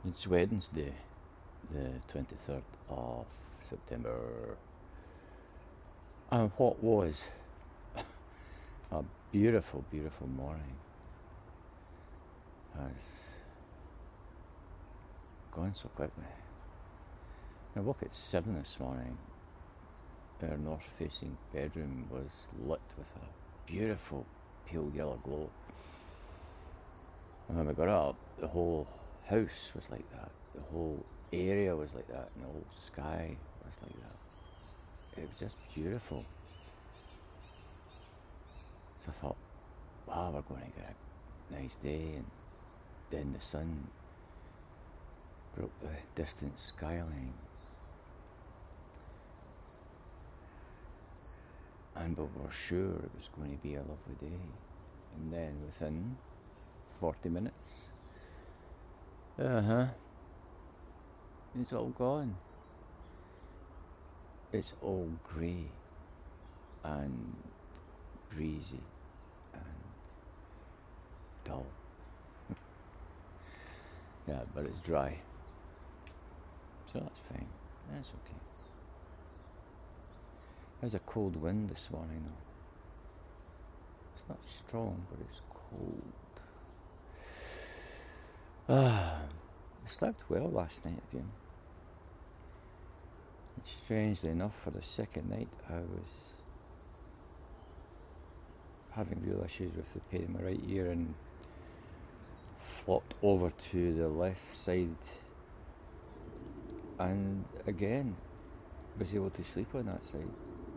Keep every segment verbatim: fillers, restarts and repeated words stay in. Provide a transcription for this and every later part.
It's Wednesday, the twenty-third of September, and what was a beautiful, beautiful morning has gone so quickly. I woke at seven this morning. Our north-facing bedroom was lit with a beautiful pale yellow glow. And when we got up, the whole house was like that. The whole area was like that, and the whole sky was like that. It was just beautiful. So I thought, wow, we're going to get a nice day, and then the sun broke the distant skyline. And we were sure it was going to be a lovely day. And then within forty minutes, uh-huh, it's all gone. It's all grey and breezy and dull. Yeah, but it's dry. So that's fine. That's okay. There's a cold wind this morning though. It's not strong, but it's cold. Ah, I slept well last night again. And strangely enough, for the second night I was having real issues with the pain in my right ear and flopped over to the left side, and again was able to sleep on that side.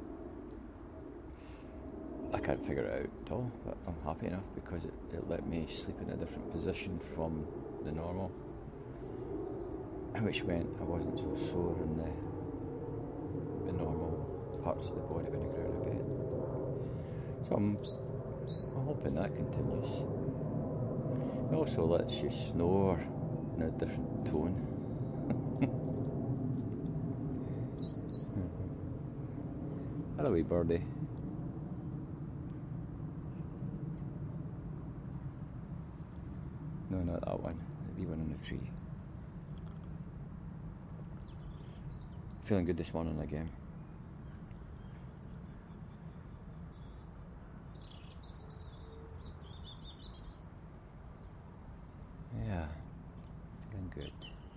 I can't figure it out at all, but I'm happy enough because it, it let me sleep in a different position from the normal, which meant I wasn't so sore in the, the normal parts of the body when I got out of bed. So I'm, I'm hoping that continues. It also lets you snore in a different tone. Hello, wee birdie. No, not that one. The wee one on the tree. Feeling good this morning again. Yeah, feeling good.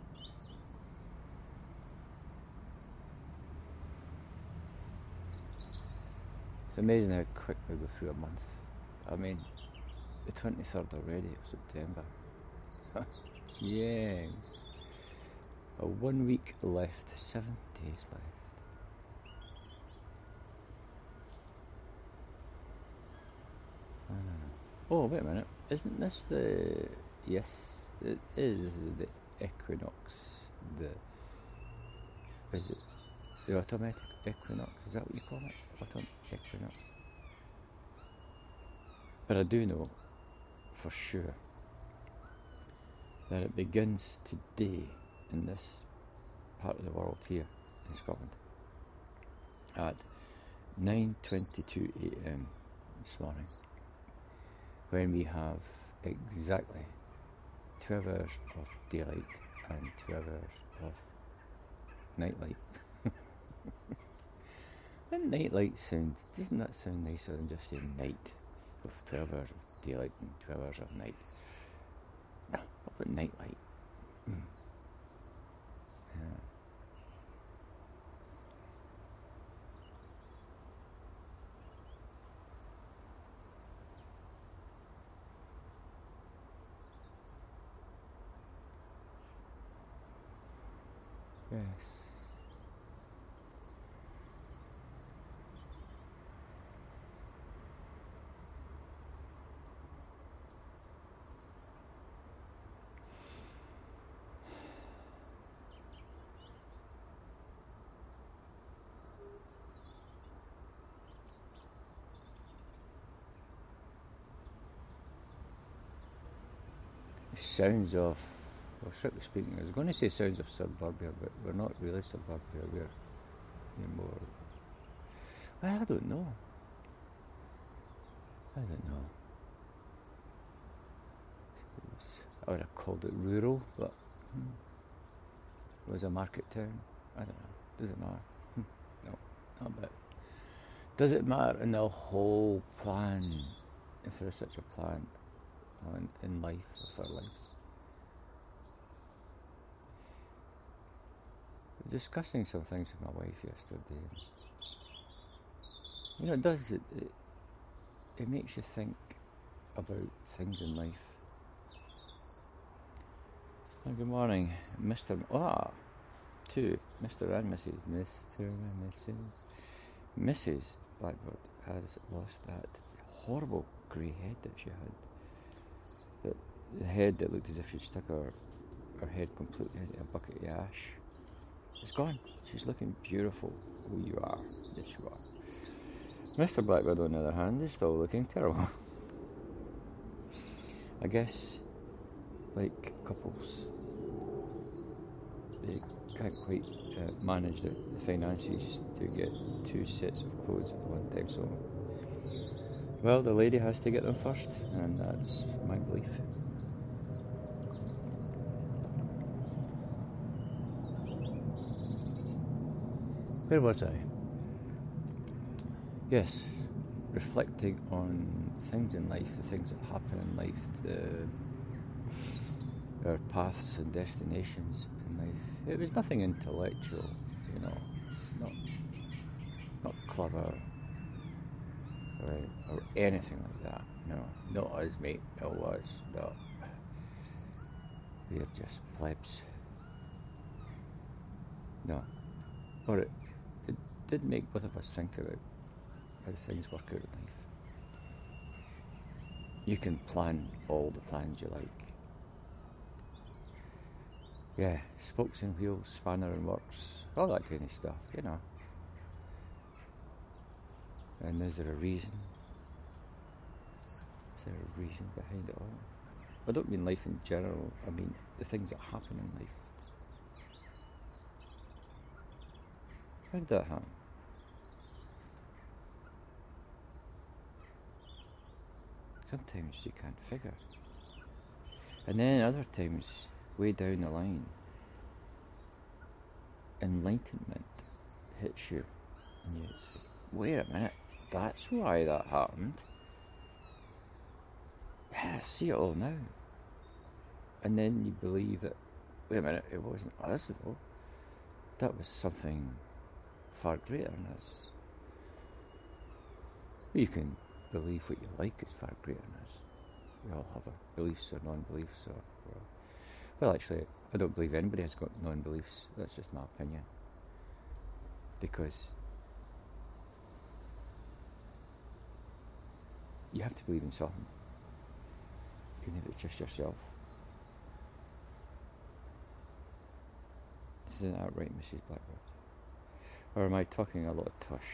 It's amazing how quick we go through a month. I mean, the twenty-third already of September. Yes. A one week left, seven days left. Ah. Oh, wait a minute. Isn't this the... Yes, it is the equinox. The... Is it the autumn equinox? Is that what you call it? Autumn equinox. But I do know for sure that it begins today in this part of the world here in Scotland at nine twenty-two a.m. this morning, when we have exactly twelve hours of daylight and twelve hours of nightlight. And nightlight sound, doesn't that sound nicer than just saying night, with twelve hours of daylight and twelve hours of night? No, what about nightlight? Mm. Yeah. Yes. Sounds of, well, strictly speaking, I was going to say sounds of suburbia, but we're not really suburbia, we're, we're more, well, I don't know. I don't know. I would have called it rural, but Hmm. Was a market town? I don't know. Does it matter? Hmm. No, not a bit. Does it matter in the whole plan, if there is such a plan on, in life, of our lives? I was discussing some things with my wife yesterday. You know, it does, it, it, it makes you think about things in life. Well, good morning, Mister Ah, two, Mister and Missus Mister and Missus Missus Blackbird has lost that horrible grey head that she had. That, the head that looked as if she'd stuck her, her head completely into a bucket of ash. It's gone. She's looking beautiful. Oh, you are. Yes, you are. Mister Blackbird, on the other hand, is still looking terrible. I guess, like couples, they can't quite uh, manage the, the finances to get two sets of clothes at one time, so well, the lady has to get them first, and that's my belief. Where was I? Yes, reflecting on things in life, the things that happen in life, the our paths and destinations in life. It was nothing intellectual, you know, not not clever or, or anything like that. No, not us, mate. No us. No, we're just plebs. No, but it, it did make both of us think about how things work out in life. You can plan all the plans you like. Yeah, spokes and wheels, spanner and works, all that kind of stuff, you know. And is there a reason? Is there a reason behind it all? I don't mean life in general, I mean the things that happen in life. How did that happen? Sometimes you can't figure. And then other times, way down the line, enlightenment hits you. And you say, wait a minute, that's why that happened. Yeah, I see it all now. And then you believe that, wait a minute, it wasn't us though. That was something far greater than us. You can believe what you like is far greater than us. We all have our beliefs or non-beliefs. Or, or well, actually, I don't believe anybody has got non-beliefs. That's just my opinion. Because you have to believe in something, even if it's just yourself. Isn't that right, Missus Blackbird? Or am I talking a lot of tush?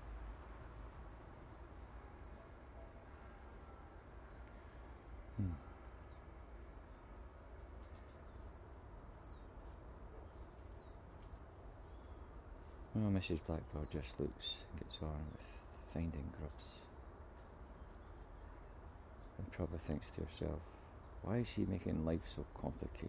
Hmm. Well, Missus Blackbird just looks and gets on with finding grubs. And probably thinks to herself, why is he making life so complicated?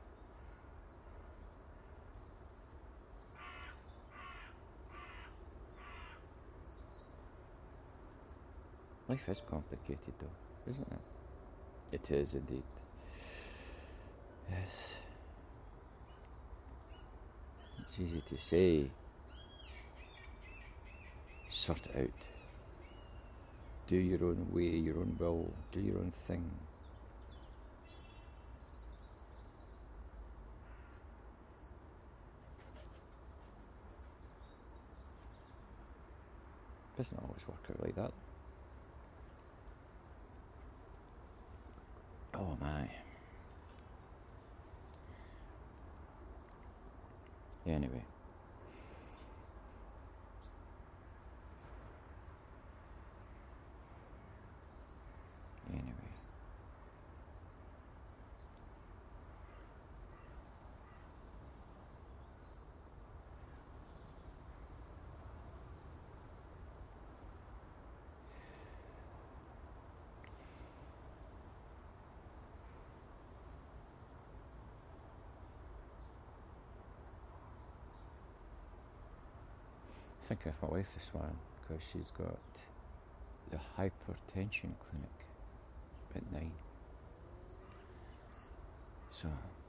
Life is complicated though, isn't it? It is indeed. Yes. It's easy to say, sort it out. Do your own way, your own will, do your own thing. It doesn't always work out like that. Oh my. Anyway. Anyway. thinking of my wife this morning because she's got the hypertension clinic at nine. So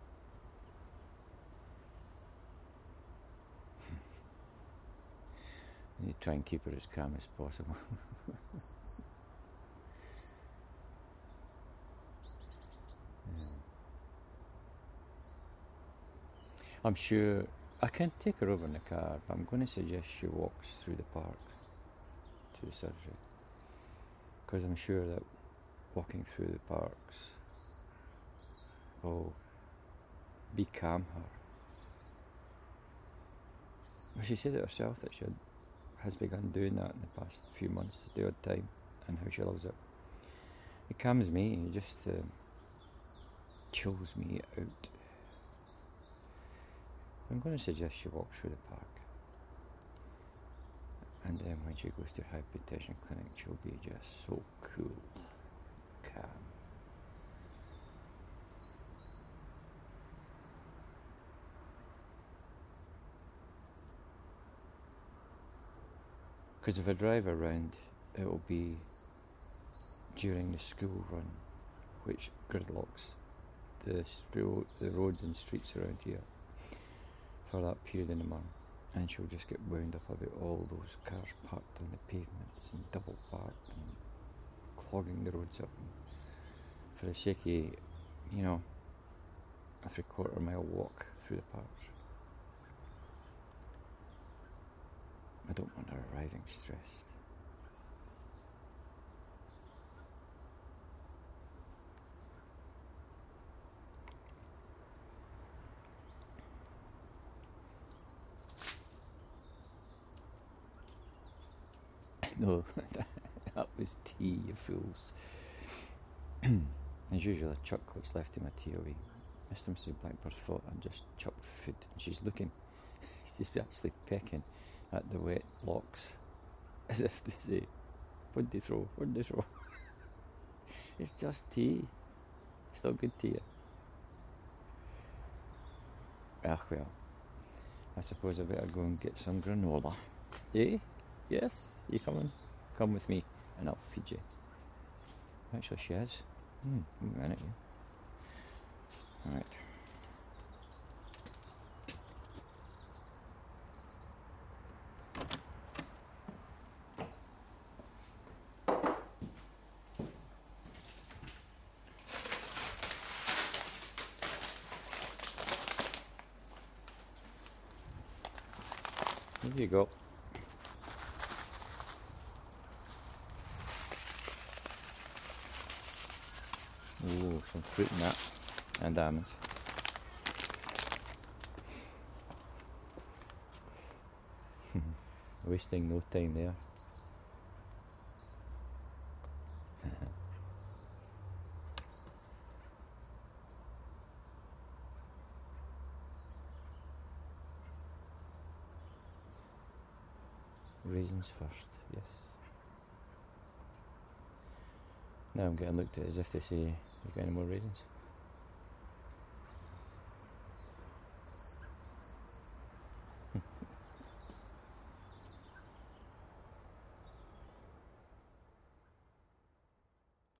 I need to try and keep her as calm as possible. Yeah. I'm sure I can take her over in the car, but I'm going to suggest she walks through the park to the surgery, because I'm sure that walking through the parks will be calm her. Well, she said it herself that she had, has begun doing that in the past few months, the odd time, and how she loves it. It calms me, it just uh, chills me out. I'm going to suggest she walks through the park, and then when she goes to her hypertension clinic, she'll be just so cool, calm. Because if I drive around, it will be during the school run, which gridlocks the, stro- the roads and streets around here for that period in the morning, and she'll just get wound up about all those cars parked on the pavements and double parked and clogging the roads up. And for the sake of, you know, a three quarter mile walk through the park, I don't want her arriving stressed. No, that was tea, you fools. As usual, I chuck what's left in my tea away. Mister and Missus Blackbird thought I'd just chucked food, and she's looking, she's actually pecking at the wet locks, as if to say, what did they throw, what did they throw? It's just tea, still good tea. Ah well, I suppose I better go and get some granola. Eh? Yes? You coming? Come with me and I'll feed you. Actually she is. Hmm, wait a minute, yeah. Alright. Here you go. Ooh, some fruit in that, and almonds. Wasting no time there. Raisins first, yes. Now I'm getting looked at as if to say, you got any more raisins?